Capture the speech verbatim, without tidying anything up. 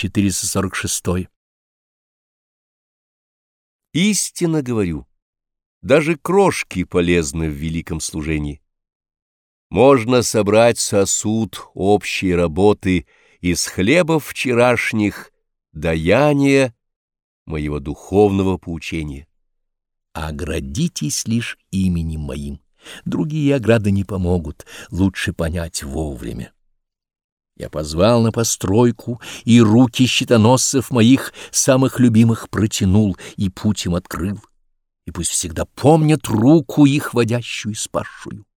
четыреста сорок шесть. Истинно говорю, даже крошки полезны в великом служении. Можно собрать сосуд общей работы из хлебов вчерашних, даяния моего духовного поучения. Оградитесь лишь именем моим, другие ограды не помогут, лучше понять вовремя. Я позвал на постройку, и руки щитоносцев моих самых любимых протянул, и путь им открыл, и пусть всегда помнят руку их водящую и спасшую.